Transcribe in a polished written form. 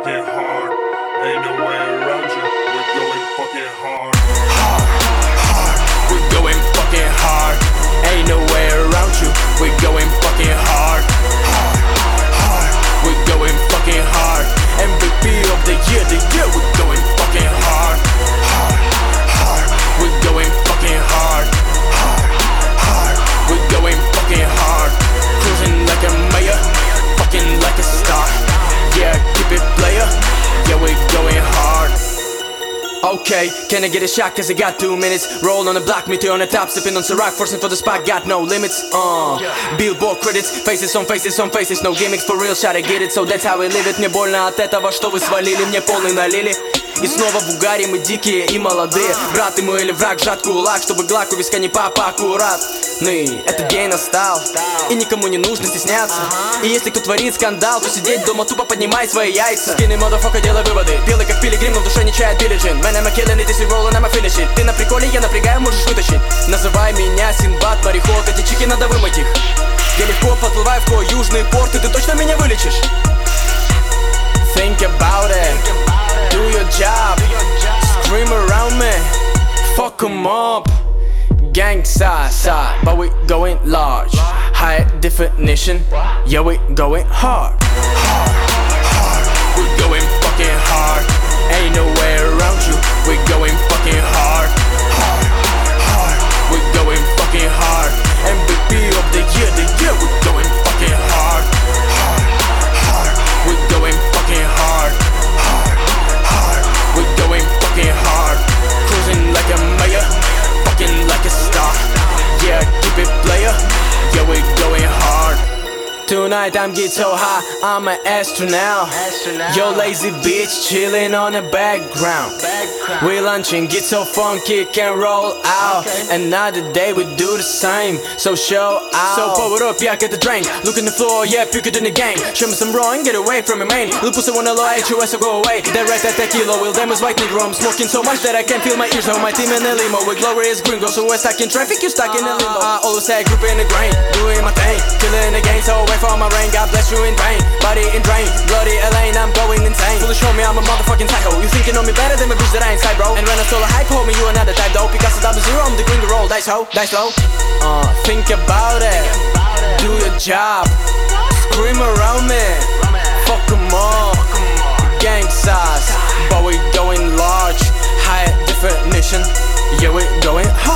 fucking hard. Ain't no way around you. We're going fucking hard. We're going fucking hard. Ain't no way around you. We're going fucking hard. We're going fucking hard. MVP of the year, we're going fucking hard. We're going fucking hard. We're going fucking hard. Cruising like a mayor, fucking like a star. Yeah, keep it player. Yeah, we're going hard. Okay, can I get a shot cause I got 2 minutes. Roll on the block, meteor on the top, sipping on Ciroc, forcing for the spot, got no limits. Billboard credits, faces on faces on faces, no gimmicks, for real, shot I get it, so that's how we live it. Мне больно от этого, что вы свалили, мне полный налили. И снова в угаре мы дикие и молодые. Брат ты мой или враг, сжат кулак, чтобы глак у виска не папа аккуратный. Этот день настал, и никому не нужно стесняться. И если кто творит скандал, то сидеть дома тупо поднимай свои яйца. Скины модофока, делай выводы. Белый как пилигрим, но в душе не чает Билли-Джин. Man, I'm a killing it, this is rolling, I'm a finish it. Ты на приколе, я напрягаю, можешь вытащить. Называй меня Синбад, мореход, эти чики надо вымыть их. Я легко подплываю в твой южный порт, и ты точно меня вылечишь. Think about it, do your job, scream around me, fuck 'em up. Gang side, but we going large. High definition, yeah we going hard. We're going fucking hard. Ain't no way around you. We're going fucking hard. We're going fucking hard. MVP of the year, we're going fucking hard. We're going fucking hard. We're going fucking hard. Cruising like a mayor, fucking like a star. Yeah, keep it player. Yeah, we're going hard. Tonight I'm get so high, I'm an astronaut. Yo lazy bitch chilling on the background. We lunching, get so funky, can roll out. Another day we do the same, so show out. So pour it up, yeah, get the drink. Look in the floor, yeah, puke it in the gang. Show me some raw and get away from your main. Little pussy wanna low HOS, so go away. Direct that tequila, will them is white nigga. I'm smoking so much that I can't feel my ears. So my team in the limo with glorious gringo. So we're stuck in traffic, you stuck in the limo. I always say group in the grain, doing my thing, killing the game, so away from my rain. God bless you in vain, body in drain, bloody Elaine, I'm going insane. Foolish homie, I'm a motherfucking psycho. You think you know me better than my bitch that I inside, bro. And when I stole a hype, homie, you another type, though. Because of double zero, I'm the green to roll, dice ho, dice low. Think about it, do your job, scream around me, fuck 'em up. Gang size, but we going large, high definition, yeah we going hard.